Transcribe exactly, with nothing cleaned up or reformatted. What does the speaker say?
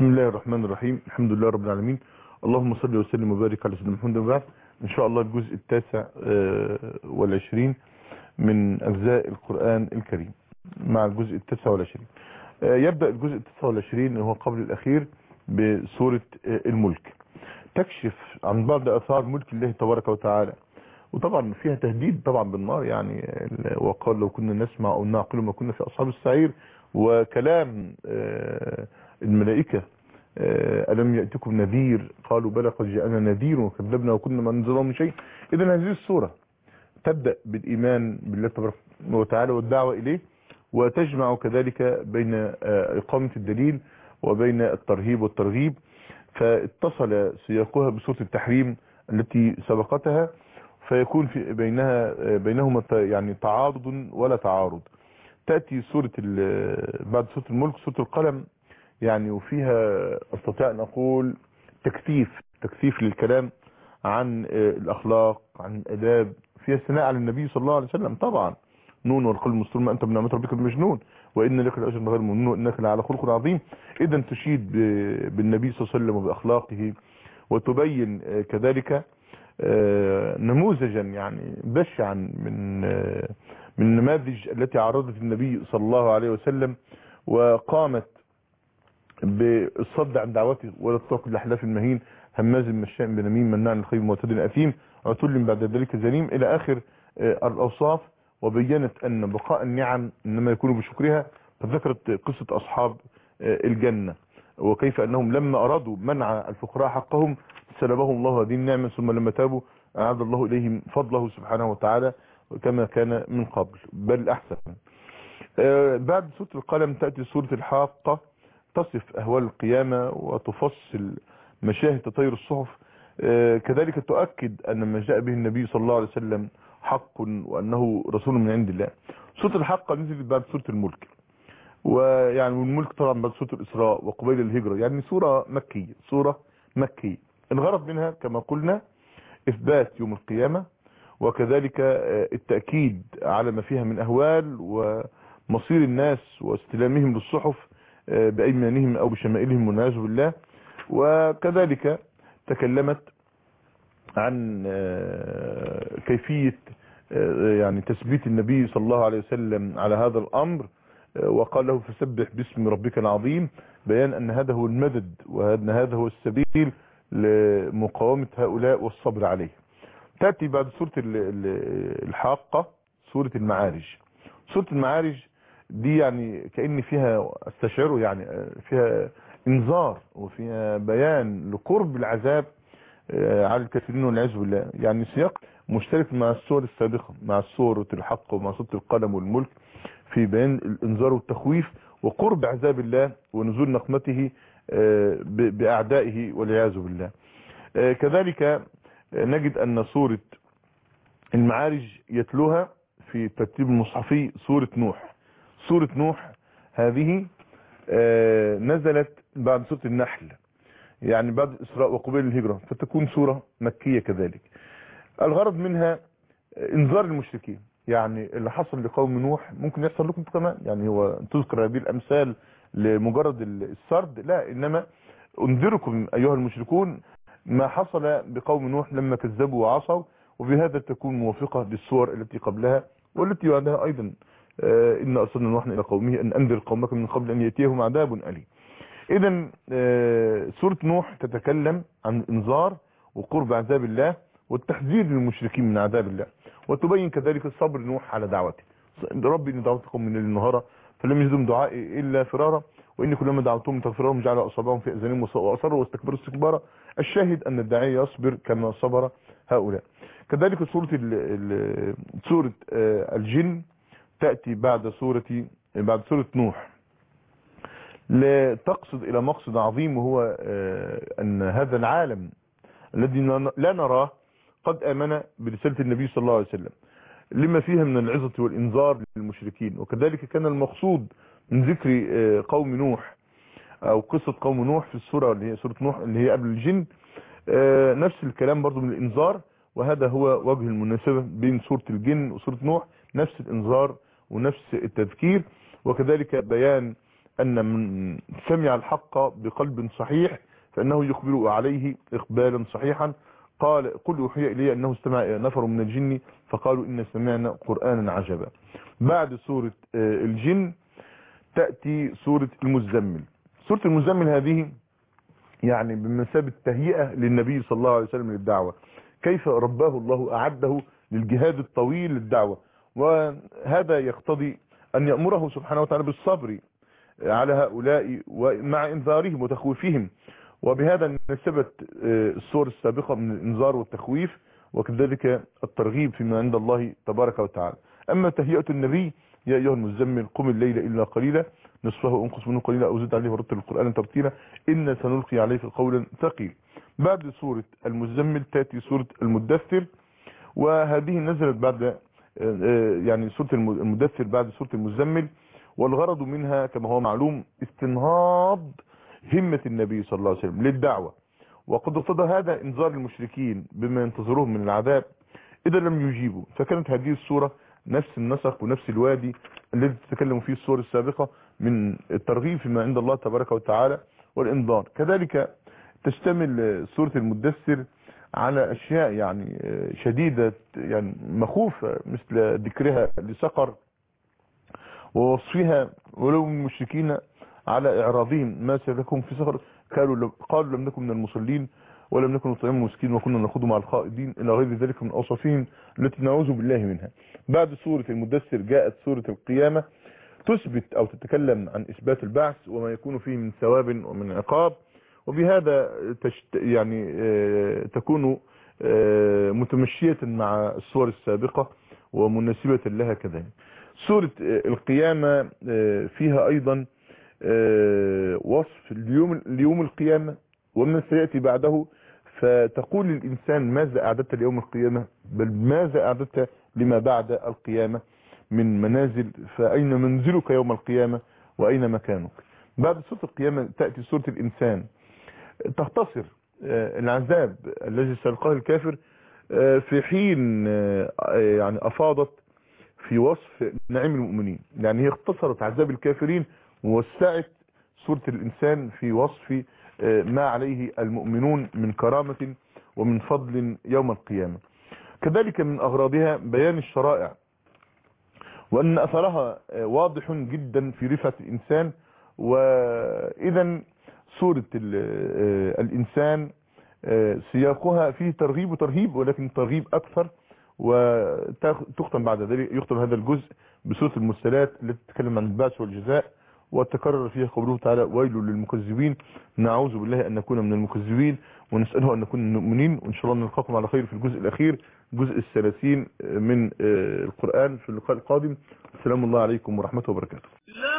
بسم الله الرحمن الرحيم. الحمد لله رب العالمين. اللهم صل وسلم وبارك على سيدنا محمد وبعد. ان شاء الله الجزء التاسع والعشرين من اجزاء القرآن الكريم مع الجزء التاسع والعشرين. يبدأ الجزء التاسع والعشرين هو قبل الاخير بسورة الملك، تكشف عن بعض اثار ملك الله تبارك وتعالى، وطبعا فيها تهديد طبعا بالنار، يعني وقال لو كنا نسمع او نعقل ما كنا في اصحاب السعير، وكلام الملائكة ألم يأتكم نذير قالوا بلى قد جاءنا نذير وكذبنا وكنا ما نزل من شيء. إذن هذه السورة تبدأ بالإيمان بالله تبارك وتعالى والدعوة إليه، وتجمع كذلك بين إقامة الدليل وبين الترهيب والترغيب، فاتصل سياقها بسورة التحريم التي سبقتها، فيكون في بينها بينهما يعني تعارض ولا تعارض. تأتي سورة بعد سورة الملك سورة القلم، يعني وفيها استطيع ان اقول تكثيف تكثيف للكلام عن الاخلاق، عن الاداب، فيها الثناء على النبي صلى الله عليه وسلم طبعا. نون والقلم مسطور ما انت بنعمة ربك بمجنون وان لك الاجر غير ممنون وانك لعلى خلق عظيم. اذا تشيد بالنبي صلى الله عليه وسلم وباخلاقه، وتبين كذلك نموذجا يعني بشعا من من النماذج التي عرضت النبي صلى الله عليه وسلم، وقامت بالصد عن دعوته ولا تطاق الاحلاف المهين هماز مشاء بنميم مناع للخير معتد اثيم عتل بعد ذلك زنيم الى اخر الاوصاف. وبينت ان بقاء النعم انما يكون بشكرها، فذكرت قصة اصحاب الجنة وكيف انهم لما ارادوا منع الفقراء حقهم سلبهم الله هذه النعمة، ثم لما تابوا اعاد الله اليهم فضله سبحانه وتعالى كما كان من قبل بل احسن. بعد سورة القلم تأتي سورة الحاقة، تصف أهوال القيامة وتفصل مشاهد تطير الصحف، كذلك تؤكد أن ما جاء به النبي صلى الله عليه وسلم حق وأنه رسول من عند الله. سورة الحاقة نزلت بعد سورة الملك، ويعني والملك طبعا بعد سورة الإسراء وقبيل الهجرة، يعني سورة مكية سورة مكية. الغرض منها كما قلنا إثبات يوم القيامة، وكذلك التأكيد على ما فيها من أهوال ومصير الناس واستلامهم للصحف بأيمانهم أو بشمائلهم والعياذ بالله. وكذلك تكلمت عن كيفية يعني تثبيت النبي صلى الله عليه وسلم على هذا الأمر، وقال له فسبح باسم ربك العظيم، بيان أن هذا هو المدد وأن هذا هو السبيل لمقاومة هؤلاء والصبر عليه. تأتي بعد سورة الحاقة سورة المعارج. سورة المعارج دي يعني كأن فيها استشعره يعني فيها انذار وفيها بيان لقرب العذاب على الكافرين والعياذ بالله، يعني سياق مشترك مع السور السابقة، مع سورة الحق ومع سورة القلم والملك، في بيان الانذار والتخويف وقرب عذاب الله ونزول نقمته بأعدائه والعياذ بالله. كذلك نجد أن سورة المعارج يتلوها في الترتيب المصحفي سورة نوح. سورة نوح هذه نزلت بعد سورة النحل، يعني بعد الإسراء وقبيل الهجرة، فتكون سورة مكية كذلك. الغرض منها انذار المشركين، يعني اللي حصل لقوم نوح ممكن يحصل لكم كمان، يعني هو تذكر هذه الأمثال لمجرد السرد، لا إنما انذركم أيها المشركون ما حصل بقوم نوح لما كذبوا وعصوا، وبهذا تكون موافقة للسور التي قبلها والتي بعدها أيضا. إن أرسلنا نوحا إلى قومه أن أنذر قومك من قبل أن يأتيهم عذاب أليم. إذن سورة نوح تتكلم عن إنذار وقرب عذاب الله والتحذير للمشركين من عذاب الله، وتبين كذلك صبر نوح على دعوته. ربي إن دعوتكم من الليل نهارا فلم يزدهم دعائي إلا فرارا وإني كلما دعوتهم تغفرهم جعل أصابعهم في أذانهم وأصروا واستكبروا استكبارا. الشاهد أن الداعي يصبر كما صبر هؤلاء. كذلك سورة سورة الجن تأتي بعد سورة بعد سورة نوح، لتقصد إلى مقصد عظيم، وهو أن هذا العالم الذي لا نراه قد آمن برسالة النبي صلى الله عليه وسلم لما فيها من العظة والإنذار للمشركين. وكذلك كان المقصود من ذكر قوم نوح أو قصة قوم نوح في السورة اللي هي سورة نوح اللي هي قبل الجن نفس الكلام برضو من الإنذار، وهذا هو وجه المناسبة بين سورة الجن وسورة نوح، نفس الإنذار ونفس التذكير، وكذلك بيان أن من سمع الحق بقلب صحيح فإنه يخبر عليه إقبالا صحيحا. قال قل أوحي إلي أنه استمع نفر من الجن فقالوا إن سمعنا قرآنا عجبا. بعد سورة الجن تأتي سورة المزمل. سورة المزمل هذه يعني بمثابة تهيئة للنبي صلى الله عليه وسلم للدعوة، كيف رباه الله أعده للجهاد الطويل للدعوة، وهذا يقتضي أن يأمره سبحانه وتعالى بالصبر على هؤلاء ومع إنذارهم وتخويفهم. وبهذا نسبت السور السابقة من الإنذار والتخويف وكذلك الترغيب فيما عند الله تبارك وتعالى. أما تهيئة النبي يا أيها المزمل قم الليل إلا قليلا نصفه انقص منه قليلا أو زد عليه ورتل القرآن ترتيلا إن سنلقي عليك قولا ثقيل. بعد سورة المزمل تأتي سورة المدثر، وهذه نزلت بعد يعني سورة المدثر بعد سورة المزمل، والغرض منها كما هو معلوم استنهاض همة النبي صلى الله عليه وسلم للدعوة، وقد اقتضى هذا انذار المشركين بما ينتظرهم من العذاب إذا لم يجيبوا. فكانت هذه السورة نفس النسق ونفس الوادي الذي تتكلم فيه السور السابقة من الترغيب فيما عند الله تبارك وتعالى والإنذار. كذلك تشتمل سورة المدثر على أشياء يعني شديدة يعني مخوفة مثل ذكرها لسقر ووصفها ولو المشركين على إعراضهم ما سلكهم في سقر قالوا قالوا لم نكن من المصلين ولم نكن نطعم المسكين وكنا نخوض مع الخائضين إلى غير ذلك من أوصافهم التي نعوذ بالله منها. بعد سورة المدثر جاءت سورة القيامة تثبت أو تتكلم عن إثبات البعث وما يكون فيه من ثواب ومن عقاب، وبهذا تشت يعني تكون متمشية مع السور السابقة ومناسبة لها كذلك. سورة القيامة فيها أيضا وصف اليوم اليوم القيامة ومن سيأتي بعده، فتقول للإنسان ماذا أعددت ليوم القيامة، بل ماذا أعددت لما بعد القيامة من منازل، فأين منزلك يوم القيامة وأين مكانك. بعد سورة القيامة تأتي سورة الإنسان تختصر العذاب الذي سيلقاه الكافر في حين يعني أفاضت في وصف نعيم المؤمنين. يعني هي اختصرت عذاب الكافرين ووسعت سورة الإنسان في وصف ما عليه المؤمنون من كرامة ومن فضل يوم القيامة. كذلك من أغراضها بيان الشرائع وأن أثرها واضح جدا في رفعة الإنسان. وإذا سورة الإنسان سياقها فيه ترغيب وترهيب، ولكن ترغيب أكثر. وتختم بعد ذلك يختم هذا الجزء بسورة المرسلات التي تتكلم عن البعث والجزاء، وتكرر فيها قوله تعالى ويل للمكذبين. نعوذ بالله أن نكون من المكذبين ونسأله أن نكون من المؤمنين. وإن شاء الله نلقاكم على خير في الجزء الأخير جزء الثلاثين من القرآن في اللقاء القادم. السلام الله عليكم ورحمة وبركاته.